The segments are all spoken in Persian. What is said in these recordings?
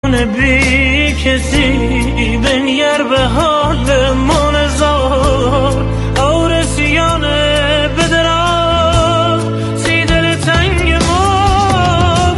بی کسی بنگر به حال منظار آرسیانه بدرا سی دل تنگ ما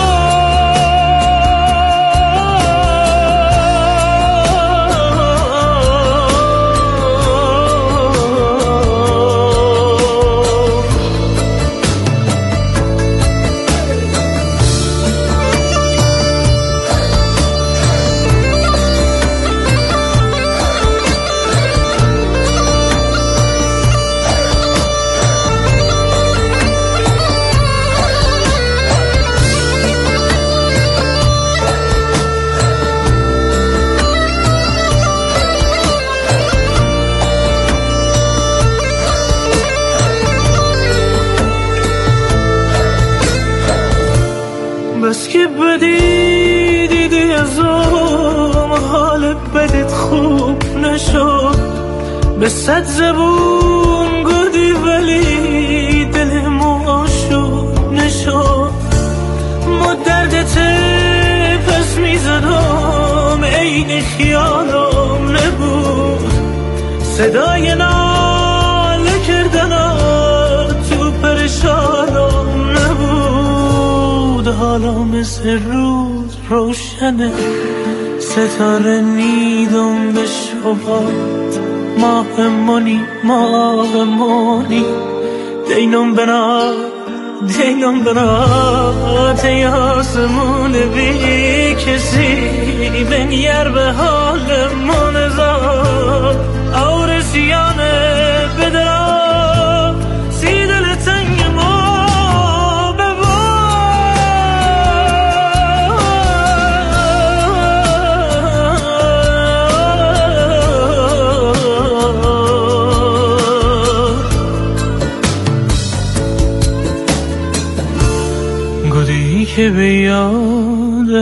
بس که بدی دیدی از اون حال بدت خوب نشد به 100 زبون گردی ولی دل ما شد نشد ما دردت پس میزدم عین خیالم نبود صدای ناله کردنات تو پرشانم نبود حالا مثل روز روشنه ستاره نیدم به شبات ماه مانی دینم بنا تی آسمون بی کسی بنگر به حال منظار آرسیانه بدرا سی دل تنگ ما که به یاد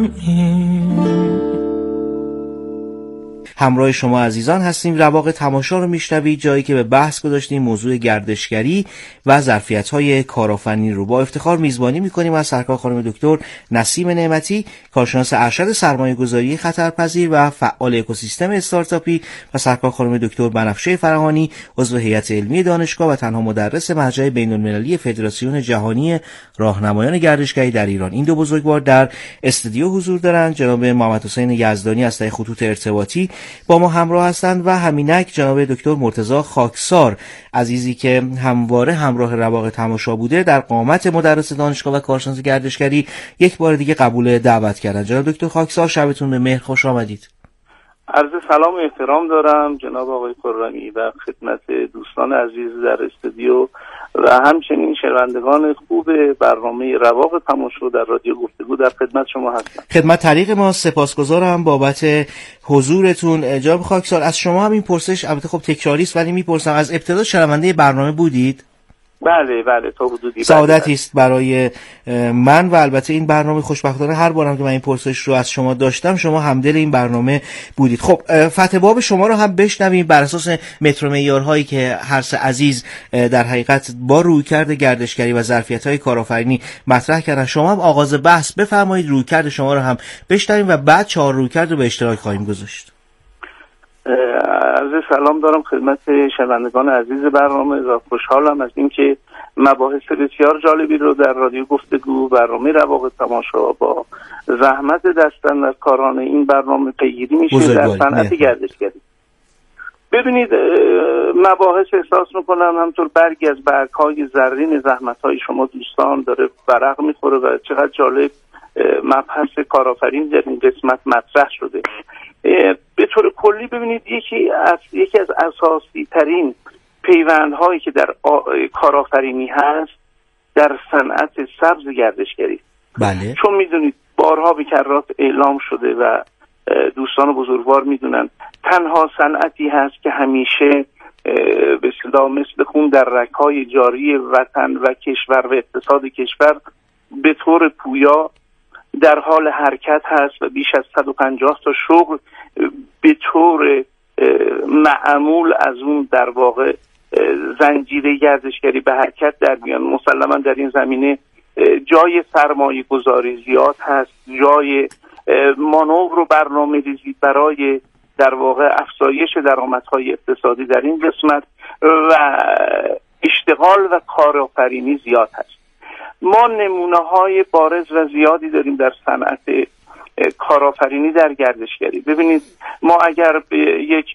همراه شما عزیزان هستیم. رواق تماشا رو میشنوید، جایی که به بحث گذاشتیم موضوع گردشگری و ظرفیت‌های کارآفرینی رو. با افتخار میزبانی می‌کنیم از سرکار خانم دکتر نسیم نعمتی، کارشناس ارشد سرمایه‌گذاری خطرپذیر و فعال اکوسیستم استارتاپی، و سرکار خانم دکتر بنفشه فراهانی، عضو هیئت علمی دانشگاه و تنها مدرس مرجع بین‌المللی فدراسیون جهانی راهنمایان گردشگری در ایران. این دو بزرگوار در استودیو حضور دارند. جناب محمد حسین یزدانی از طریق خطوط ارتباطی با ما همراه هستند و همینک جناب دکتر مرتضی خاکسار عزیزی که همواره همراه رواق تماشا بوده، در قامت مدرس دانشگاه و کارشناس گردشگری، یک بار دیگه قبول دعوت کردن. جناب دکتر خاکسار، شبتون به مهر، خوش آمدید. عرض سلام و احترام دارم جناب آقای خرمی و خدمت دوستان عزیز در استودیو و همچنین شنوندگان خوب برنامه رواق تماشا در رادیو گفتگو در خدمت شما هستم. خدمت طریق ما سپاسگزارم بابت حضورتون. جناب خاکسار، از شما هم این پرسش البته خب تکراری است ولی میپرسم، از ابتدا شنونده برنامه بودید؟ بله تا حدودی. سعادتی است برای من و البته این برنامه. خوشبختانه هر بارم که من این پرسش رو از شما داشتم شما همدل این برنامه بودید. خب فتح باب شما رو هم بشنویم بر اساس متر و معیارهایی که هر سه عزیز در حقیقت با رویکرد گردشگری و ظرفیت‌های کارآفرینی مطرح کردن. شما هم آغاز بحث بفرمایید، رویکرد شما رو هم بشنویم و بعد 4 رویکرد رو به اشتراک خواهیم گذاشت. عرض سلام دارم خدمت شنوندگان عزیز برنامه و خوشحالم از اینکه مباحث بسیار جالبی رو در رادیو گفتگو برنامه رواق تماشا با زحمت دستاندرکاران این برنامه پیگیری میشه در صنعت گردشگری. ببینید مباحث احساس میکنم همطور برگی از برگ‌های زرین زحمت‌های شما دوستان داره ورق میخوره و چقدر جالب مبحث کارآفرین در این قسمت مطرح شده. به طور کلی ببینید یکی از اساسی ترین پیوندهایی که در کارآفرینی هست در صنعت سبز گردشگری. بله. چون میدونید بارها به کرات اعلام شده و دوستان بزرگوار میدونن تنها صنعتی هست که همیشه به اصطلاح مثل خون در رگ‌های جاری وطن و کشور و اقتصاد کشور به طور پویا در حال حرکت هست و بیش از 150 تا شغل به طور معمول از اون در واقع زنجیره گردشگری به حرکت در میان. مسلما در این زمینه جای سرمایه گذاری زیاد هست، جای مانور و برنامه‌ریزی برای در واقع افزایش درآمدهای اقتصادی در این قسمت و اشتغال و کارآفرینی زیاد هست. ما نمونه‌های بارز و زیادی داریم در صنعت کارآفرینی در گردشگری. ببینید ما اگر به یک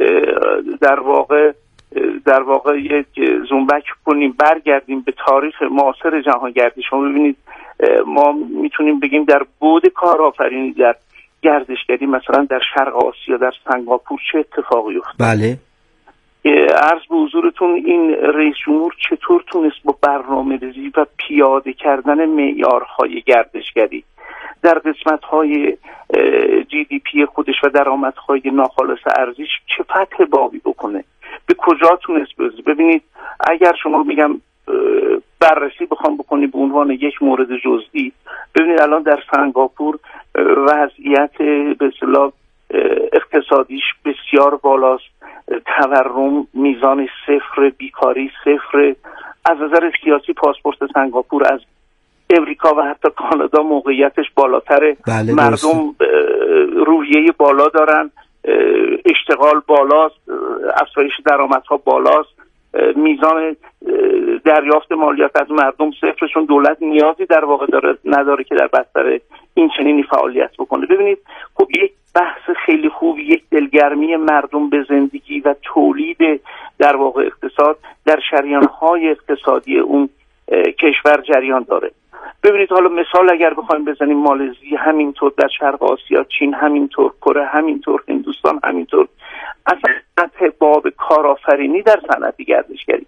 در واقع یک زومبک کنیم، برگردیم به تاریخ معاصر جهانگردی، شما ببینید ما میتونیم بگیم در بعد کارآفرینی در گردشگری مثلا در شرق آسیا، در سنگاپور چه اتفاقی افتاد. بله. عرض به حضورتون این رئیس جمهور چطور تونست با برنامه‌ریزی و پیاده کردن معیارهای گردشگری در قسمت‌های GDP خودش و درآمدهای ناخالص ارزیش چه فتح بابی بکنه، به کجا تونست برسه. ببینید اگر شما میگم بررسی بخوام بکنی به عنوان یک مورد جزئی، ببینید الان در سنگاپور وضعیت به اصطلاح اقتصادیش بسیار بالاست، تورم میزان صفر، بیکاری صفر. از نظر سیاسی پاسپورت سنگاپور از امریکا و حتی کانادا موقعیتش بالاتره. بله، مردم روحیه بالا دارن، اشتغال بالاست، افزایش درآمدها بالاست، میزان دریافت مالیات از مردم صفر، چون دولت نیازی در واقع نداره که در بستر این چنینی فعالیت بکنه. ببینید خب یک بحث خیلی خوب، یک دلگرمی مردم به زندگی و تولید در واقع اقتصاد در شریان‌های اقتصادی اون کشور جریان داره. ببینید حالا مثال اگر بخوایم بزنیم، مالزی همینطور، در شرق آسیا چین همینطور، کره همینطور، هندوستان همینطور. اصلا سطح باب کارآفرینی در صنعت گردشگری،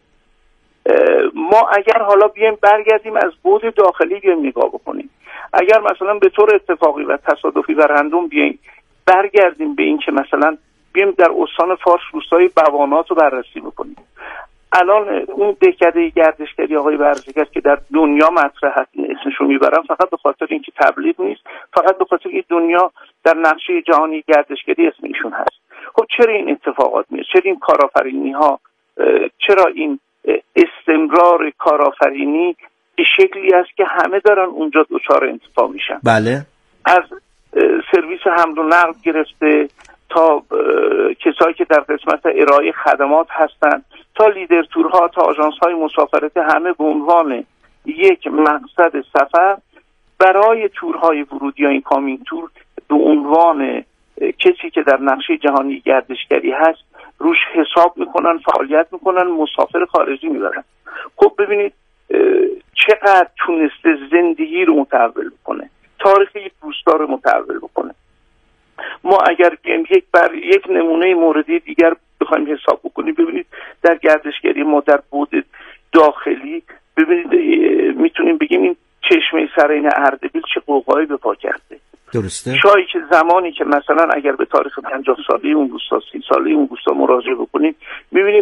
ما اگر حالا بیایم برگردیم از بعد داخلی بیایم نگاه بکنیم، اگر مثلا به طور اتفاقی و تصادفی و رندوم بیایم برگردیم به این که مثلا بیایم در استان فارس روستای بوانات رو بررسی بکنیم، الان اون دهکده گردشگری آقای برزگر که در دنیا مطرح هست، اسمشو میبرم فقط به خاطر اینکه تبلیغ نیست، فقط به خاطر اینکه دنیا در نقشه جهانی گردشگری اسم ایشون هست. خب چرا این اتفاقات میاد؟ چرا این کارآفرینی ها، چرا این استمرار کارآفرینی به شکلی است که همه دارن اونجا دچار انتفاع میشن؟ بله. از سرویس حمل و نقل گرفته تا کسایی که در قسمت ارائه خدمات هستند، تا لیدر تورها، تا آژانس های مسافرت، همه به عنوان یک مقصد سفر برای تورهای ورودی یا این کامینگ تور به عنوان کسی که در نقشه جهانی گردشگری هست روش حساب میکنن، فعالیت میکنن، مسافر خارجی میبرن. خب ببینید چقدر تونسته زندگی رو متحول بکنه، تاریخ یک روستا رو متحول بکنه. ما اگر یک نمونه موردی دیگر بخوایم حساب بکنیم، ببینید در گردشگری ما در بعد داخلی، ببینید میتونیم بگیم این چشمه سرین اردبیل چه قوقایی به پا کرده. درسته. شاید که زمانی که مثلا اگر به تاریخ 50 ساله اون روستا، 30 ساله اون روستا مراجعه بکنیم، میبینیم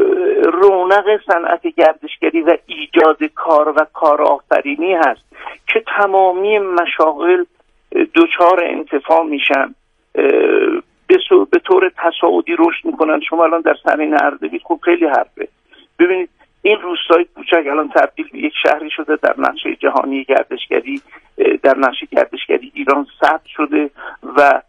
رونق صنعت گردشگری و ایجاد کار و کارآفرینی هست که تمامی مشاغل دوچار انتفاع میشن، به طور تصاعدی رشد میکنن. شما الان در سرین اردبیل خوب خیلی حرفه، ببینید این روستای کوچک الان تبدیل به یک شهری شده، در نقشه جهانی گردشگری، در نقشه گردشگری ایران ثبت شده و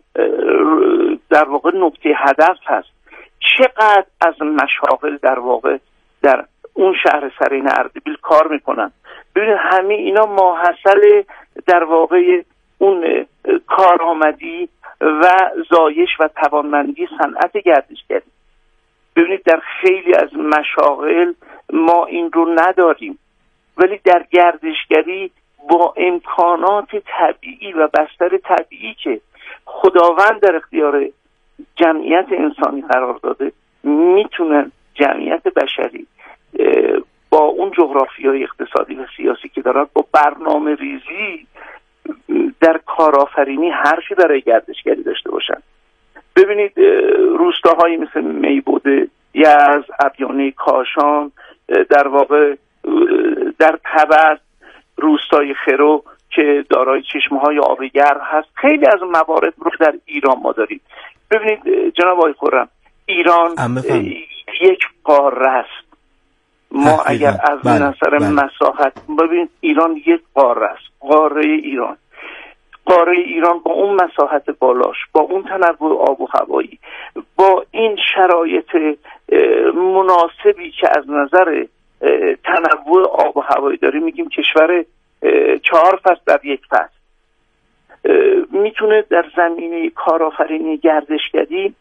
در واقع نقطه هدف هست. چقدر از مشاغل در واقع در اون شهر سرین اردبیل کار میکنن. ببینید همه اینا ماحصل در واقع اون کارآمدی و زایش و توانمندی صنعت گردشگری. ببینید در خیلی از مشاغل ما این رو نداریم، ولی در گردشگری با امکانات طبیعی و بستر طبیعی که خداوند در اختیار جمعیت انسانی قرار داده، میتونن جمعیت بشری با اون جغرافیای اقتصادی و سیاسی که دارن با برنامه ریزی در کارآفرینی هرچی برای گردشگری داشته باشن. ببینید روستاهایی مثل میبوده، یزد، ابیانه، کاشان، در واقع در تبت، روستای خرو که دارای چشمه‌های آبگرم هست، خیلی از موارد رو در ایران ما داریم. ببینید جناب آقای خرم، ایران یک قاره است. ما اگر از نظر مساحت ببینید ایران یک قاره است، قاره ایران. قاره ایران با اون مساحت بالاش، با اون تنوع آب و هوایی، با این شرایط مناسبی که از نظر تنوع آب و هوایی داره، میگیم کشور 4 فصل در یک فصل، میتونه در زمینه کارآفرینی گردشگری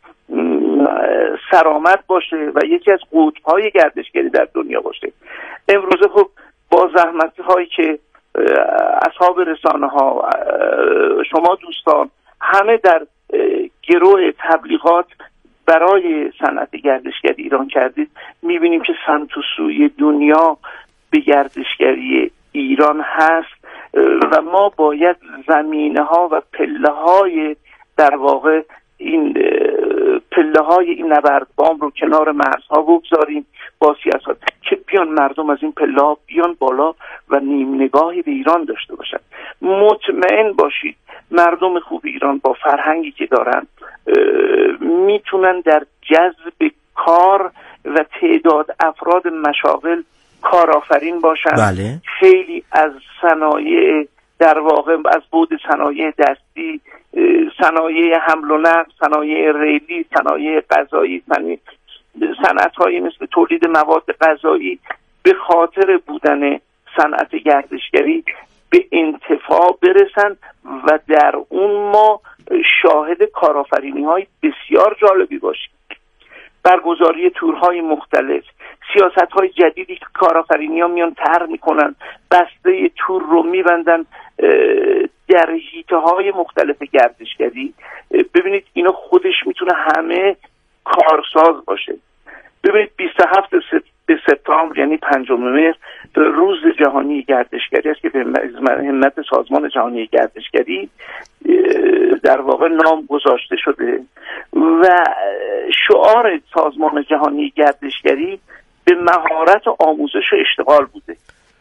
سرآمد باشه و یکی از قطب‌های گردشگری در دنیا باشه. امروزه خب با زحمت‌هایی که اصحاب رسانه‌ها، شما دوستان، همه در گروه تبلیغات برای صنعت گردشگری ایران کردید، میبینیم که سمت و سوی دنیا به گردشگری ایران هست و ما باید زمینه‌ها و پله‌های در واقع این پله‌های این نبردبام رو کنار مرزها بگذاریم با سیاست که بیان مردم از این پله‌ها بیان بالا و نیم نگاهی به ایران داشته باشن. مطمئن باشید مردم خوب ایران با فرهنگی که دارن میتونن در جذب کار و تعداد افراد مشاغل کارآفرین باشن. بله. خیلی از صنایع در واقع از بود صنایع دستی، صنایع حمل و نقل، صنایع ریلی، صنایع غذایی، صنعت‌هایی مثل تولید مواد غذایی به خاطر بودن صنعت گردشگری به انتفاع برسن و در اون ما شاهد کارآفرینی‌های بسیار جالبی باشیم. برگزاری تورهای مختلف، سیاست‌های جدیدی که کارآفرینی‌ها میان طرح میکنن، بسته تور رو میبندن در حیطه‌های مختلف گردشگری. ببینید اینا خودش میتونه همه کارساز باشه. ببینید 27 سپتامبر یعنی 5 مهر روز جهانی گردشگری است که به همت سازمان جهانی گردشگری در واقع نام گذاشته شده و شعار سازمان جهانی گردشگری به مهارت آموزش و اشتغال بوده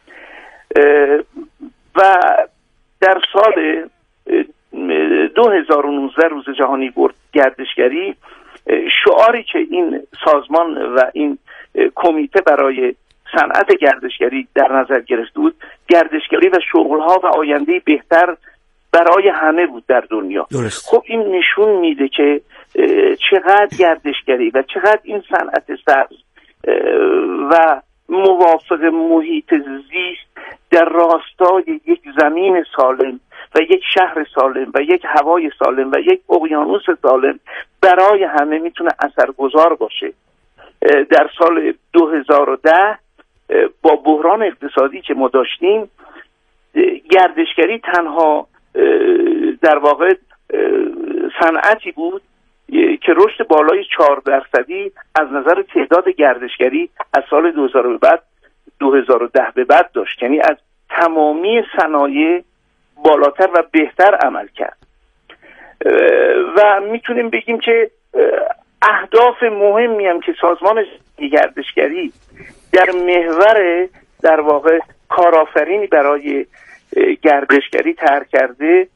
و در سال 2019 روز جهانی گردشگری شعاری که این سازمان و این کمیته برای صنعت گردشگری در نظر گرفته بود، گردشگری و شغل‌ها و آینده بهتر برای همه بود در دنیا. درست. خب این نشون میده که چقدر گردشگری و چقدر این صنعت سبز و موافق محیط زیست در راستای یک زمین سالم و یک شهر سالم و یک هوای سالم و یک اقیانوس سالم برای همه میتونه اثرگذار باشه. در سال 2010 با بحران اقتصادی که ما داشتیم، گردشگری تنها در واقع صنعتی بود که رشد بالای 4% از نظر تعداد گردشگری از سال 2010 به بعد داشت. یعنی از تمامی صنایع بالاتر و بهتر عمل کرد و میتونیم بگیم که اهداف مهمی هم که سازمان گردشگری در محور در واقع کارآفرینی برای گردشگری طرح کرده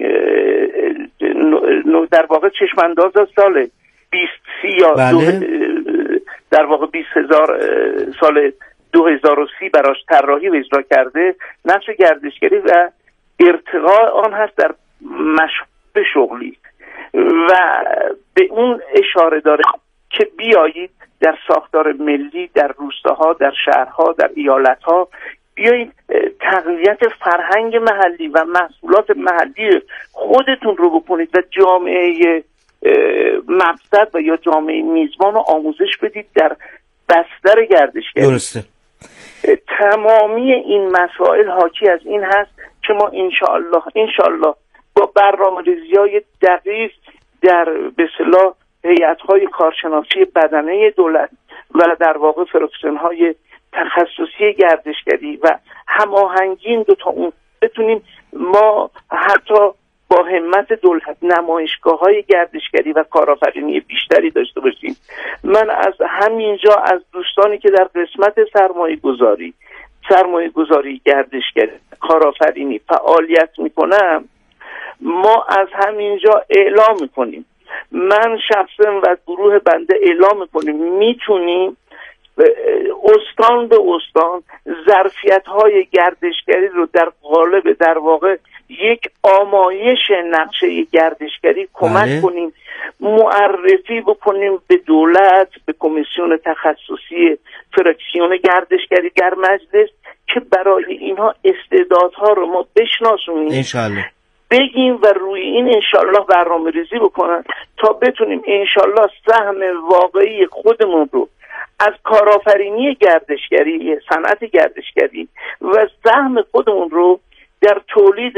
در واقع چشمانداز سال 2030 یا در واقع 20,000 سال 2030 براش طراحی و اجرا کرده. نقش گردشگری و ارتقاء آن هست در مشغول شغلی و به اون اشاره داره که بیایید در ساختار ملی، در روستاها، در شهرها، در ایالتها بیایید تقویت فرهنگ محلی و محصولات محلی خودتون رو بکنید و جامعه مقصد و یا جامعه میزبان رو آموزش بدید در بستر گردشگری. درسته. تمامی این مسائل حاکی از این هست که ما انشالله با برنامه‌ریزی‌های دقیق در به اصطلاح هیئت‌های کارشناسی بدنه دولت و در واقع فراکسیون‌های تخصصی گردشگری و هماهنگی این دو تا اون بتونیم ما حتی با همت دولت نمایشگاه‌های گردشگری و کارآفرینی بیشتری داشته باشیم. من از همینجا از دوستانی که در قسمت سرمایه گذاری گردشگری کارآفرینی فعالیت میکنم، ما از همینجا اعلام میکنیم، من شخصا و گروه بنده اعلام میکنیم میتونیم استان به استان ظرفیت‌های گردشگری رو در قالب در واقع یک آمایش نقشه گردشگری کمک کنیم، معرفی بکنیم به دولت، به کمیسیون تخصصی فراکسیون گردشگری در مجلس که برای اینها استعدادها رو ما بشناسونیم انشالله، بگیم و روی این انشالله برنامه ریزی بکنن تا بتونیم انشالله سهم واقعی خودمون رو از کارآفرینی گردشگری، صنعت گردشگری و سهم خودمون رو در تولید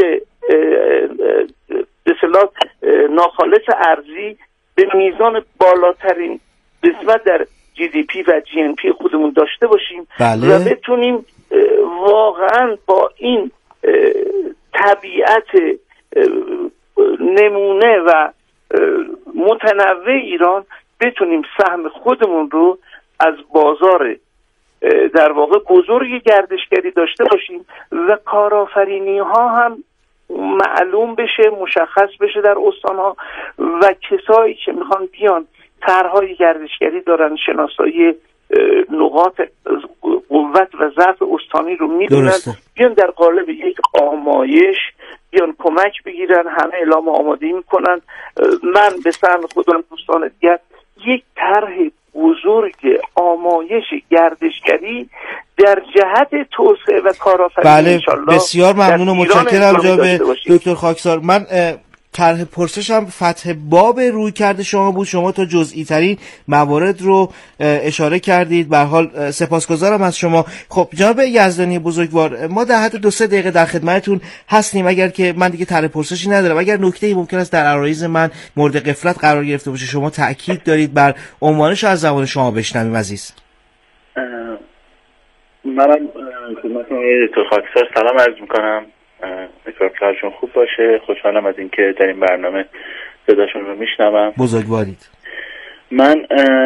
به اصطلاح ناخالص ارزی به میزان بالاترین قسمت در GDP و GNP خودمون داشته باشیم و بتونیم واقعا با این طبیعت نمونه و متنوع ایران بتونیم سهم خودمون رو از بازار در واقع بزرگ گردشگری داشته باشیم و کارآفرینی ها هم معلوم بشه، مشخص بشه در استانها و کسایی که میخوان بیان طرحهای گردشگری دارن، شناسایی نقاط قوت و ضعف استانی رو میدونن، بیان در قالب یک آمایش بیان کمک بگیرن، همه اعلام آمادگی میکنن. من به سهم خودم دوستان دیگر یک طرح بزرگ آمایش گردشگری در جهت توسعه و کارآفرینی انشالله بسیار ممنون و متشکرم جناب دکتر خاکسار. من طرح پرسشم فتح باب روی کرده شما بود، شما تا جزئی ترین موارد رو اشاره کردید، به هر حال سپاسگزارم از شما. خب جناب یزدانی بزرگوار، ما در حد 2-3 دقیقه در خدمتتون هستیم، اگر که من دیگه طرح پرسشی ندارم، اگر نکته‌ای ممکن است در عرایض من مورد غفلت قرار گرفته باشه شما تأکید دارید بر عنوانش از زبان شما بشنویم عزیز. منم خدمت دکتر خاکسار سلام عرض میکنم، کارشون خوب باشه. خوشحالم از اینکه در این برنامه صداشون رو میشنوم. بزرگوارید. من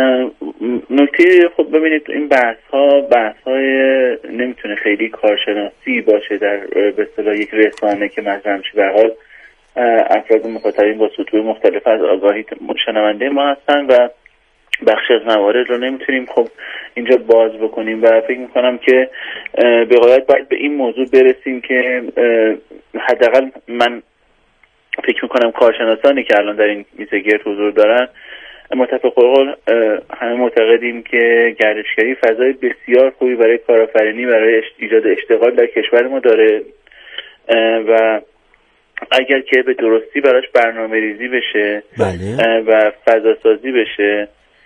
نکته خب ببینید این بحث‌های نمیتونه خیلی کارشناسی باشه در به اصطلاح یک رسانه که مجمع میشه. به هر حال افراد مخاطبین با سطوح مختلف از آگاهی شنونده ما هستن و بخشی از موارد رو نمیتونیم خب اینجا باز بکنیم و فکر میکنم که به غایت باید به این موضوع برسیم که حداقل من فکر میکنم کارشناسانی که الان در این میز گرد حضور دارن متفق القول همه معتقدیم که گردشگری فضای بسیار خوبی برای کارآفرینی، برای ایجاد اشتغال در کشور ما داره و اگر که به درستی براش برنامه ریزی بشه و فضا سازی بشه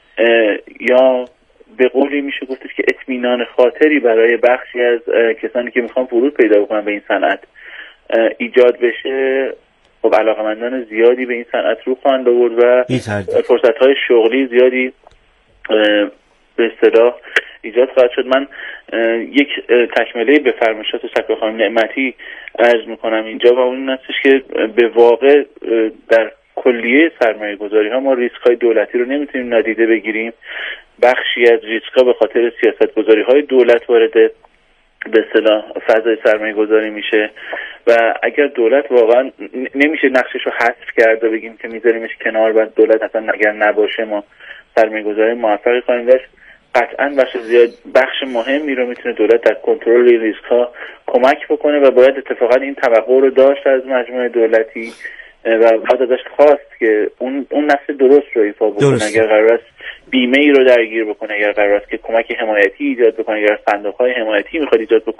یا به قولی میشه گفتش که اطمینان خاطری برای بخشی از کسانی که میخوان ورود پیدا بکنن به این صنعت ایجاد بشه، خب علاقمندان زیادی به این صنعت رو خواهند آورد و فرصت‌های شغلی زیادی به اصطلاح ایجاد خواهد شد. من یک تکمله به فرمایشات سرکار خانم نعمتی عرض میکنم اینجا و اون هستش که به واقع در کلیه سرمایه گذاری ها ما ریسک های دولتی رو نمیتونیم نادیده بگیریم. بخشی از ریسک ها به خاطر سیاست گذاری های دولت وارد به اصطلاح فضای سرمایه گذاری میشه و اگر دولت واقعا نمیشه نقشش رو حذف کرد و بگیم که میذاریمش کنار و دولت اصلا اگر نباشه ما سرمایه گذاری موفقی خواهیم داشت. قطعا بخش مهمی رو میتونه دولت در کنترل ریسک ها کمک بکنه و باید اتفاقا این توقع رو داشت از مجموعه دولتی و باید ازش خواست که اون نقش درست رو ایفا بکنه. اگر قرار است بیمه ای رو درگیر بکنه، اگر قرار است که کمک حمایتی ایجاد بکنه، اگر صندوق‌های حمایتی میخواد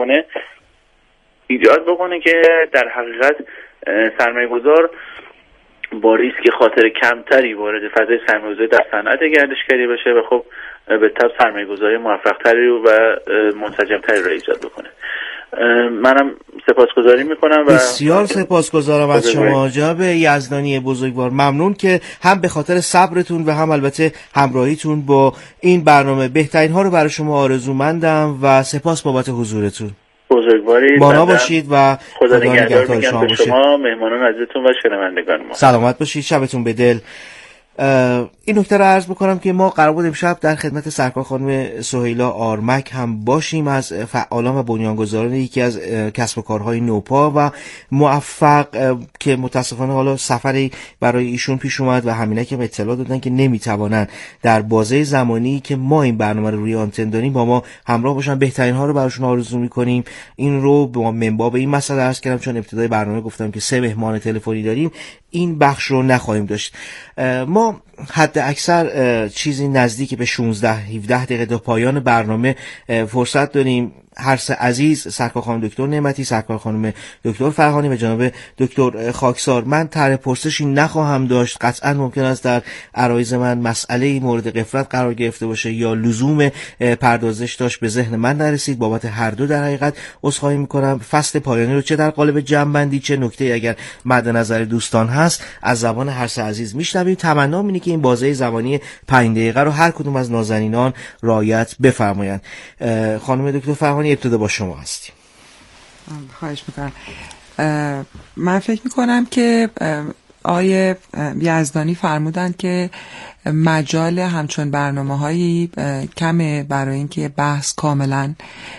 ایجاد بکنه که در حقیقت سرمایه‌گذار با ریسک خاطر کمتری وارد فضای سرمایه‌گذاری در صنعت گردشگری بشه و خب به طب سرمایه‌گذاری موفق‌تری و منسجم‌تری رو ایجاد بکنه. منم سپاسگزاری میکنم و بسیار سپاسگزارم از شما جناب یزدانی بزرگوار. ممنون که هم به خاطر صبرتون و هم البته همراهیتون با این برنامه. بهترین ها رو برای شما آرزومندم و سپاس بابت حضورتون. بزرگوارید، مانا باشید و خدا نگهدار شما مهمانان عزیزتون و شنوندگان ما. سلامت باشید، شبتون به دل. این نکته رو عرض بکنم که ما قرار بود امشب در خدمت سرکار خانم سهیلا آرمک هم باشیم، از فعالان و بنیانگذاران یکی از کسب و کارهای نوپا و موفق که متاسفانه حالا سفری برای ایشون پیش اومد و همینه که اطلاع دادن که نمیتوانن در بازه زمانی که ما این برنامه رو روی آنتن داریم با ما همراه باشن. بهترین ها رو براشون آرزو میکنیم. این رو به منبع این مسئله عرض کردم چون ابتدای برنامه گفتم که 3 مهمان تلفنی داریم، این بخش رو نخواهیم داشت. ما حد اکثر چیزی نزدیک به 16-17 دقیقه تا پایان برنامه فرصت داریم. هر سه عزیز، سرکار خانم دکتر نعمتی، سرکار خانم دکتر فرهانی و جناب دکتر خاکسار، من طرح پرسشی نخواهم داشت. قطعا ممکن است در عرایض من مسئله مورد غفلت قرار گرفته باشه یا لزوم پردازش داشت به ذهن من نرسید. بابت هر دو در حقیقت عذرخواهی میکنم. فصل پایانی رو چه در قالب جمع‌بندی چه نکته اگر مد نظر دوستان هست از زبان هر سه عزیز میشنویم. تمنام اینه که این بازه زمانی 5 دقیقه رو هر کدوم از نازنینان رعایت بفرمایند. خانم دکتر فرهانی ابتدا با شما هستیم. خواهش میکنم. من فکر میکنم که آیه یزدانی فرمودن که مجال همچون برنامه‌هایی کمه برای اینکه بحث کاملا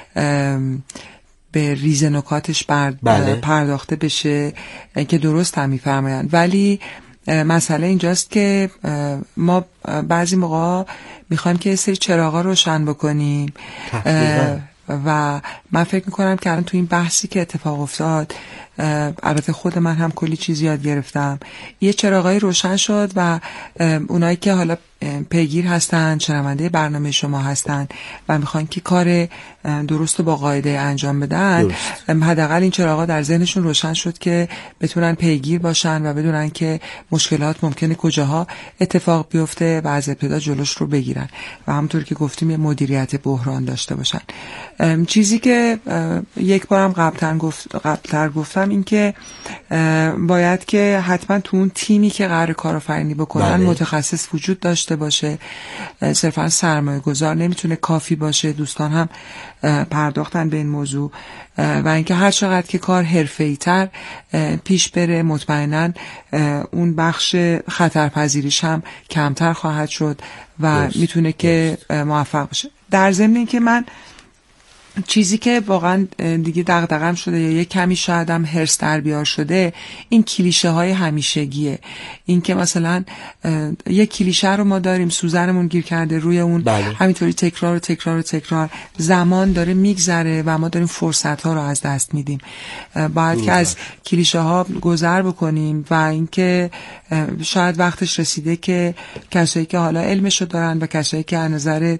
به ریز نکاتش پرداخته بشه که درست هم میفرمایند. ولی مسئله اینجاست که ما بعضی موقع میخوایم که سری چراغا روشن بکنیم و من فکر میکنم که الان تو این بحثی که اتفاق افتاد، البته خود من هم کلی چیز یاد گرفتم. یه چراغای روشن شد و اونایی که حالا پیگیر هستن، شنونده برنامه شما هستن و میخوان که کار درست و با قاعده انجام بدن، حداقل این چراغا در ذهنشون روشن شد که بتونن پیگیر باشن و بدونن که مشکلات ممکنه کجاها اتفاق بیفته و از ابتدا جلوش رو بگیرن و همونطور که گفتیم یه مدیریت بحران داشته باشن. چیزی که یک بارم قبلتر گفتم این که باید که حتما تو اون تیمی که قرار کارآفرینی بکنن متخصص وجود داشته باشه. صرفا سرمایه گذار نمیتونه کافی باشه. دوستان هم پرداختن به این موضوع و اینکه هر چقدر که کار حرفه‌ای تر پیش بره مطمئناً اون بخش خطرپذیریش هم کمتر خواهد شد و میتونه که موفق باشه. در ضمن اینکه من چیزی که واقعا دیگه دغدغه‌ام شده یا یه کمی شاید هم هرس در بیار شده، این کلیشه های همیشگیه. این که مثلا یه کلیشه رو ما داریم، سوزنمون گیر کرده روی اون، همینطوری تکرار زمان داره میگذره و ما داریم فرصت ها رو از دست میدیم. باید که از کلیشه ها گذر بکنیم و اینکه شاید وقتش رسیده که کسایی که حالا علمشو دارن و کسایی که از نظر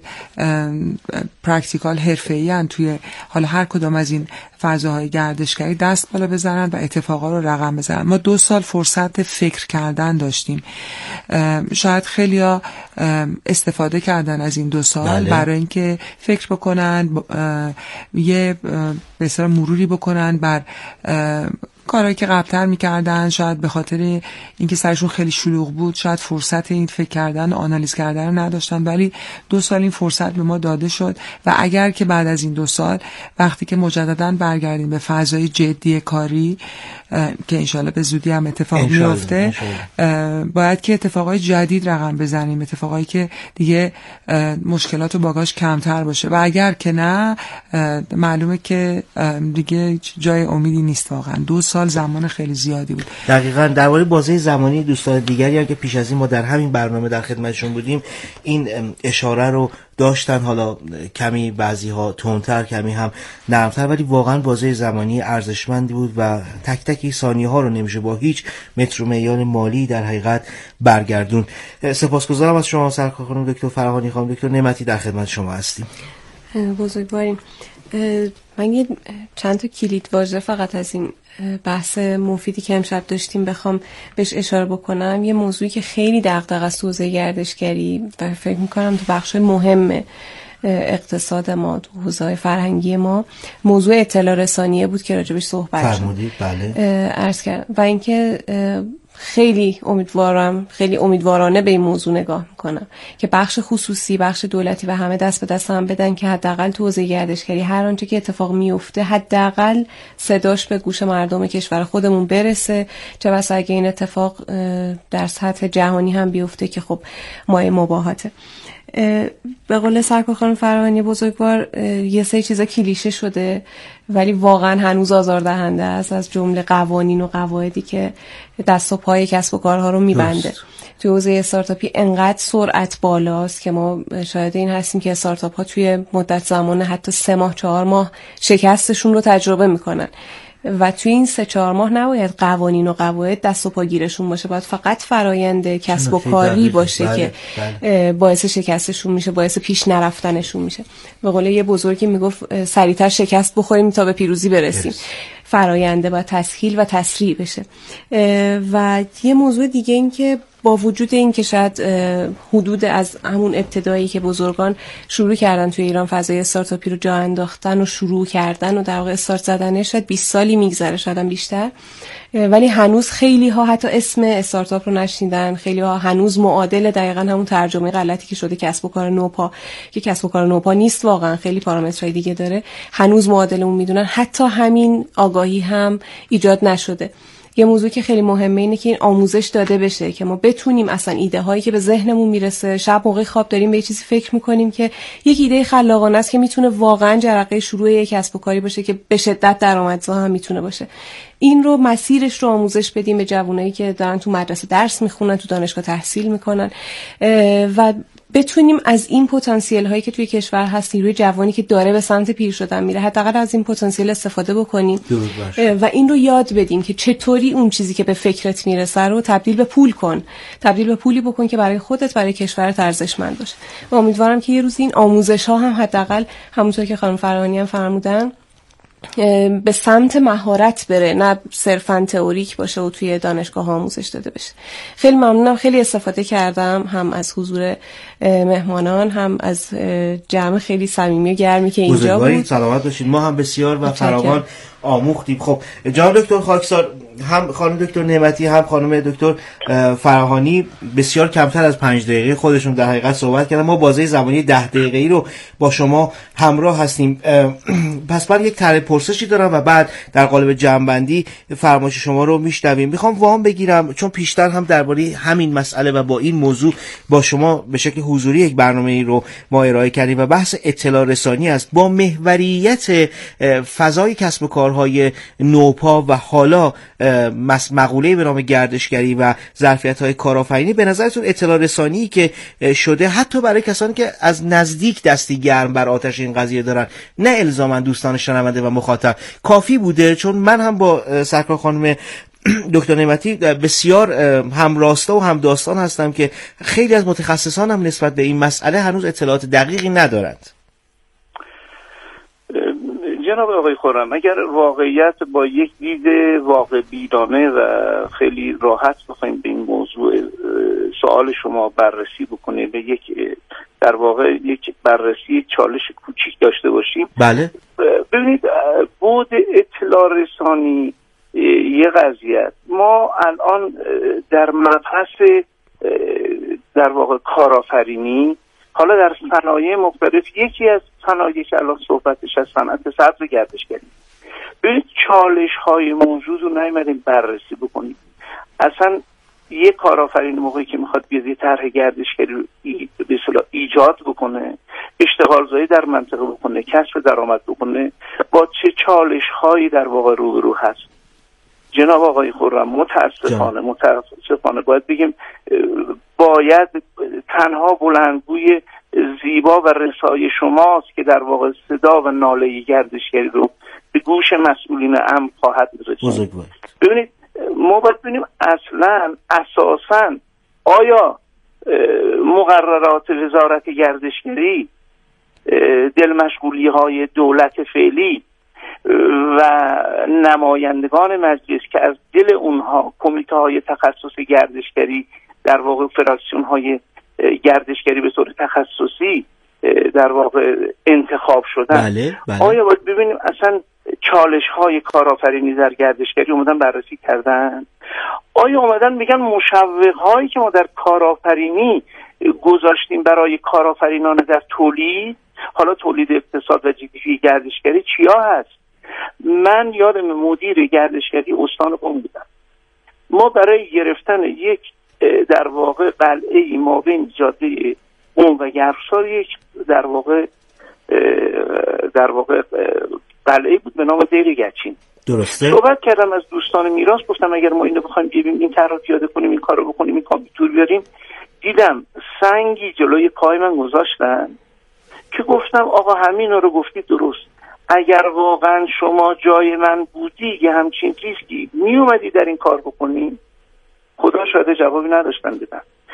پرکتیکال حرفه‌ای ان توی حالا هر کدام از این فضاهای گردشگری دست بالا بزنن و اتفاقا رو رقم بزنن. ما 2 سال فرصت فکر کردن داشتیم. شاید خیلیا استفاده کردن از این 2 سال برای اینکه فکر بکنن، یه به اصطلاح مروری بکنن بر کارهایی که قبلتر میکردن. شاید به خاطر اینکه سرشون خیلی شلوغ بود شاید فرصت این فکر کردن و آنالیز کردن رو نداشتن، ولی 2 سال این فرصت به ما داده شد و اگر که بعد از این 2 سال وقتی که مجددا برگردیم به فضای جدی کاری که انشالله به زودی هم اتفاق میفته، باید که اتفاقای جدید رقم بزنیم، اتفاقایی که دیگه مشکلات و باگاش کمتر باشه. و اگر که نه، معلومه که دیگه جای امیدی نیست. واقعا 2 سال زمان خیلی زیادی بود. دقیقاً درباره بازه زمانی دوستان دیگری که پیش از این ما در همین برنامه در خدمتشون بودیم این اشاره رو داشتن، حالا کمی بعضی ها تندتر کمی هم نرمتر، ولی واقعا بازه زمانی ارزشمندی بود و تک تک ثانیه ها رو نمیشه با هیچ متر و معیار مالی در حقیقت برگردون. سپاسگزارم از شما سرکار خانم دکتر فرهانی. خانم دکتر نعمتی در خدمت شما هستیم. بزرگواریم. من یه چند تا کلید واژه فقط از این بحث مفیدی که امشب داشتیم بخوام بهش اشاره بکنم. یه موضوعی که خیلی دغدغه است تو حوزه گردشگری و فکر می‌کنم تو بخش مهم اقتصاد ما، تو حوزه فرهنگی ما، موضوع اطلاع رسانیه بود که راجبش صحبت شد. فرمودید. بله. عرض کردم. و اینکه خیلی امیدوارانه به این موضوع نگاه میکنم که بخش خصوصی، بخش دولتی و همه دست به دست هم بدن که حداقل تو حوزه گردشگری هر آنچه که اتفاق میفته حداقل صداش به گوش مردم کشور خودمون برسه، چه بسا اگه این اتفاق در سطح جهانی هم بیفته که خب مایه مباهاته. به قول سرکار خانم فراهانی بزرگوار، یه سری چیزا کلیشه شده ولی واقعا هنوز آزاردهنده است، از جمله قوانین و قواعدی که دست و پای کسب و کارها رو میبنده. توی حوزه استارتاپی انقدر سرعت بالاست که ما شاهد این هستیم که استارتاپ ها توی مدت زمان حتی 3 ماه 4 ماه شکستشون رو تجربه میکنن و توی این 3-4 ماه نباید قوانین و قواعد دست و پاگیرشون باشه، باید فقط فرایند کسب و کاری باشه که باعث شکستشون میشه، باعث پیش نرفتنشون میشه. به قول یه بزرگی میگفت سریعتر شکست بخوریم تا به پیروزی برسیم. فراینده باید تسهیل و تسریع بشه. و یه موضوع دیگه این که با وجود این که شاید حدود از همون ابتدایی که بزرگان شروع کردن توی ایران فضای استارتاپی رو جا انداختن و شروع کردن و در واقع استارت زدنش، شاید 20 سالی میگذره، شاید هم بیشتر، ولی هنوز خیلی ها حتی اسم استارتاپ رو نشنیدن، خیلی ها هنوز معادل دقیقاً همون ترجمه غلطی که شده کسب و کار نوپا، که کسب و کار نوپا نیست، واقعا خیلی پارامترهای دیگه داره، هنوز معادل اون میدونن، حتی همین آگاهی هم ایجاد نشده. یه موضوع که خیلی مهمه اینه که این آموزش داده بشه که ما بتونیم اصلا ایده هایی که به ذهنمون میرسه، شب موقع خواب داریم به یه چیزی فکر میکنیم که یک ایده خلاقانه است که میتونه واقعا جرقه شروع یک کسب و کاری باشه که به شدت درآمدزا هم میتونه باشه، این رو مسیرش رو آموزش بدیم به جوانایی که دارن تو مدرسه درس میخونن، تو دانشگاه تحصیل میکنن و بتونیم از این پتانسیل هایی که توی کشور هست، نیروی جوانی که داره به سمت پیر شدن میره، حداقل از این پتانسیل استفاده بکنیم و این رو یاد بدیم که چطوری اون چیزی که به فکرت میرسه رو تبدیل به پول کن، تبدیل به پولی بکن که برای خودت، برای کشورت ارزشمند باشه. و امیدوارم که یه روز این آموزش ها هم حداقل همونطور که خانم فراهانی هم فرمودن به سمت مهارت بره، نه صرفاً تئوریک باشه و توی دانشگاه ها آموزش داده بشه. خیلی ممنونم، خیلی استفاده کردم هم از حضور مهمانان، هم از جمع خیلی صمیمی و گرمی که اینجا بود. سلامت باشید. ما هم بسیار و فراوان آموختیم. خب جناب دکتر خاکسار، هم خانم دکتر نعمتی هم خانم دکتر فراهانی بسیار کمتر از 5 دقیقه خودشون در حقیقت صحبت کردن. ما بازه زمانی 10 دقیقه‌ای رو با شما همراه هستیم. پس من یک طرح پرسشی دارم و بعد در قالب جمع‌بندی فرمایش شما رو میشنویم. میخوام وام بگیرم چون پیشتر هم درباره همین مسئله و با این موضوع با شما به شکل حضوری یک برنامه‌ای رو ما ارائه کردیم و بحث اطلاع رسانی است با محوریت فضای کسب و کارهای نوپا و حالا مقوله به نام گردشگری و ظرفیت‌های کارآفرینی. به نظرتون اطلاع رسانی که شده حتی برای کسانی که از نزدیک دستی گرم بر آتش این قضیه دارن، نه الزاما دوستان شنونده و مخاطب، کافی بوده؟ چون من هم با سرکار خانم دکتر نعمتی بسیار هم راستا و هم داستان هستم که خیلی از متخصصان هم نسبت به این مسئله هنوز اطلاعات دقیقی ندارند. جناب آقای خرم، اگر واقعیت با یک دید واقع بینانه و خیلی راحت بخوایم به این موضوع سوال شما بررسی بکنیم، به در واقع یک بررسی چالش کوچیک داشته باشیم. بله. ببینید، بود اطلاع رسانی یه قضیه، ما الان در مبحث در واقع کارآفرینی، حالا در صنایع مختلف، یکی از صنایعی که الان صحبتش از صنعت سبز گردشگری، ببینید چالش های موجود رو نیومدیم بررسی بکنیم. اصلا یک کارآفرین موقعی که میخواد بیاد یه طرح گردشگری رو به اصطلاح ایجاد بکنه، اشتغال زایی در منطقه بکنه، کسب درآمد بکنه، با چه چالش هایی در واقع روبرو هست. جناب آقای خرم، متاسفانه باید بگیم باید تنها بلندگوی زیبا و رسای شماست که در واقع صدا و ناله گردشگری رو به گوش مسئولین امر خواهد رسوند. ببینید، ما باید ببینیم اصلا اساساً آیا مقررات وزارت گردشگری، دلمشغولی های دولت فعلی و نمایندگان مجلس که از دل اونها کمیته های تخصص گردشگری، در واقع فراکسیون های گردشگری به طور تخصصی در واقع انتخاب شدن، بله. آیا باید ببینیم اصلا چالش های کارآفرینی در گردشگری اومدن بررسی کردن؟ آیا اومدن میگن مشوق هایی که ما در کارآفرینی گذاشتیم برای کارآفرینان در تولید، حالا تولید اقتصاد و GDP گردشگری چیا هست؟ من یادم مدیر گردشگری استان قم بودم. ما برای گرفتن یک در واقع قلعه مابین جاده قم و گرمسار یک در واقع قلعه بود به نام دیر گچین. درسته. صحبت کردم از دوستان میراث، گفتم اگر ما اینو بخوایم ببینیم، این طرح پیاده کنیم، این کارو بکنیم، این کامپیوتر بیاریم، دیدم سنگی جلوی پای من گذاشتن که گفتم آقا همینا رو گفتی درست، اگر واقعا شما جای من بودی یه همچین ریسکی می اومدی در این کار بکنی؟ خدا شاید جوابی نداشتن بدن.